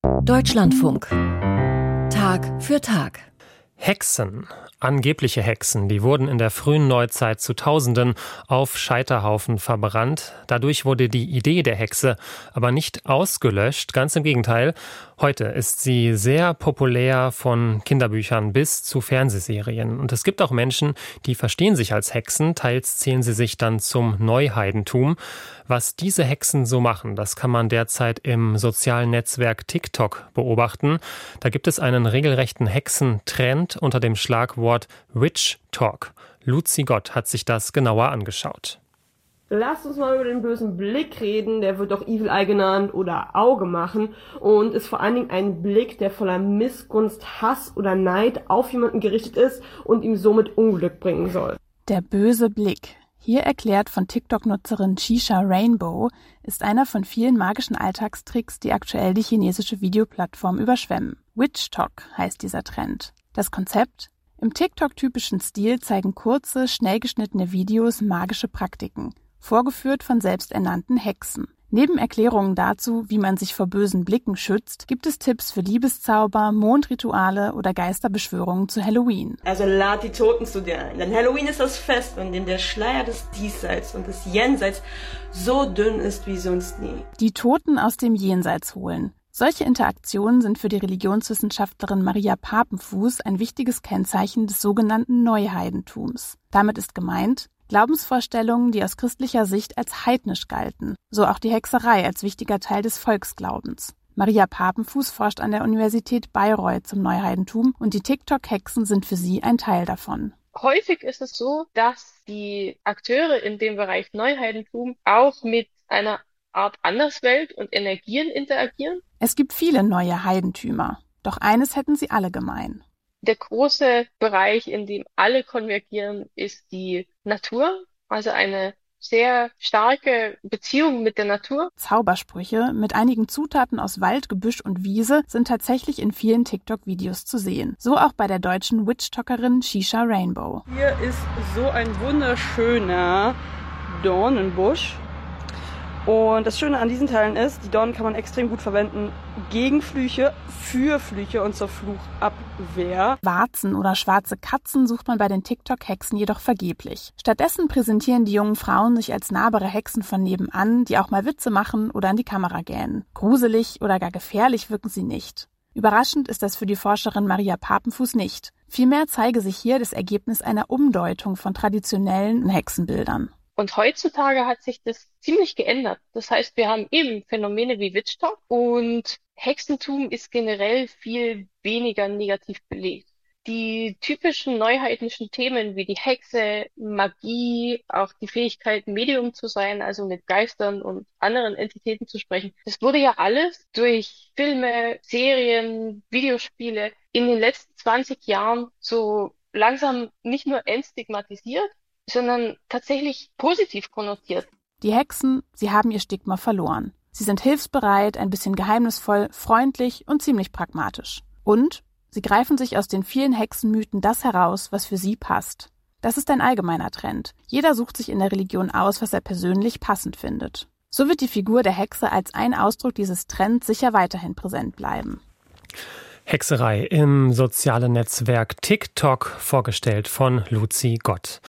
Deutschlandfunk. Tag für Tag. Hexen, angebliche Hexen, die wurden in der frühen Neuzeit zu Tausenden auf Scheiterhaufen verbrannt. Dadurch wurde die Idee der Hexe aber nicht ausgelöscht, ganz im Gegenteil. Heute ist sie sehr populär, von Kinderbüchern bis zu Fernsehserien. Und es gibt auch Menschen, die verstehen sich als Hexen, teils zählen sie sich dann zum Neuheidentum. Was diese Hexen so machen, das kann man derzeit im sozialen Netzwerk TikTok beobachten. Da gibt es einen regelrechten Hexentrend unter dem Schlagwort Witch Talk. Luzi Gott hat sich das genauer angeschaut. Lasst uns mal über den bösen Blick reden, der wird auch Evil Eye genannt oder Auge machen und ist vor allen Dingen ein Blick, der voller Missgunst, Hass oder Neid auf jemanden gerichtet ist und ihm somit Unglück bringen soll. Der böse Blick. Hier erklärt von TikTok-Nutzerin Shisha Rainbow, ist einer von vielen magischen Alltagstricks, die aktuell die chinesische Videoplattform überschwemmen. Witch Talk heißt dieser Trend. Das Konzept? Im TikTok-typischen Stil zeigen kurze, schnell geschnittene Videos magische Praktiken, vorgeführt von selbsternannten Hexen. Neben Erklärungen dazu, wie man sich vor bösen Blicken schützt, gibt es Tipps für Liebeszauber, Mondrituale oder Geisterbeschwörungen zu Halloween. Also lad die Toten zu dir ein, denn Halloween ist das Fest, in dem der Schleier des Diesseits und des Jenseits so dünn ist wie sonst nie. Die Toten aus dem Jenseits holen. Solche Interaktionen sind für die Religionswissenschaftlerin Maria Papenfuß ein wichtiges Kennzeichen des sogenannten Neuheidentums. Damit ist gemeint, Glaubensvorstellungen, die aus christlicher Sicht als heidnisch galten, so auch die Hexerei als wichtiger Teil des Volksglaubens. Maria Papenfuß forscht an der Universität Bayreuth zum Neuheidentum und die TikTok-Hexen sind für sie ein Teil davon. Häufig ist es so, dass die Akteure in dem Bereich Neuheidentum auch mit einer Art Anderswelt und Energien interagieren. Es gibt viele neue Heidentümer, doch eines hätten sie alle gemein. Der große Bereich, in dem alle konvergieren, ist die Natur, also eine sehr starke Beziehung mit der Natur. Zaubersprüche mit einigen Zutaten aus Wald, Gebüsch und Wiese sind tatsächlich in vielen TikTok-Videos zu sehen. So auch bei der deutschen Witch-Talkerin Shisha Rainbow. Hier ist so ein wunderschöner Dornenbusch. Und das Schöne an diesen Teilen ist, die Dornen kann man extrem gut verwenden gegen Flüche, für Flüche und zur Fluchabwehr. Warzen oder schwarze Katzen sucht man bei den TikTok-Hexen jedoch vergeblich. Stattdessen präsentieren die jungen Frauen sich als nahbare Hexen von nebenan, die auch mal Witze machen oder in die Kamera gähnen. Gruselig oder gar gefährlich wirken sie nicht. Überraschend ist das für die Forscherin Maria Papenfuß nicht. Vielmehr zeige sich hier das Ergebnis einer Umdeutung von traditionellen Hexenbildern. Und heutzutage hat sich das ziemlich geändert. Das heißt, wir haben eben Phänomene wie Witch Talk und Hexentum ist generell viel weniger negativ belegt. Die typischen neuheidnischen Themen wie die Hexe, Magie, auch die Fähigkeit, Medium zu sein, also mit Geistern und anderen Entitäten zu sprechen, das wurde ja alles durch Filme, Serien, Videospiele in den letzten 20 Jahren so langsam nicht nur entstigmatisiert, sondern tatsächlich positiv konnotiert. Die Hexen, sie haben ihr Stigma verloren. Sie sind hilfsbereit, ein bisschen geheimnisvoll, freundlich und ziemlich pragmatisch. Und sie greifen sich aus den vielen Hexenmythen das heraus, was für sie passt. Das ist ein allgemeiner Trend. Jeder sucht sich in der Religion aus, was er persönlich passend findet. So wird die Figur der Hexe als ein Ausdruck dieses Trends sicher weiterhin präsent bleiben. Hexerei im sozialen Netzwerk TikTok, vorgestellt von Luzi Gott.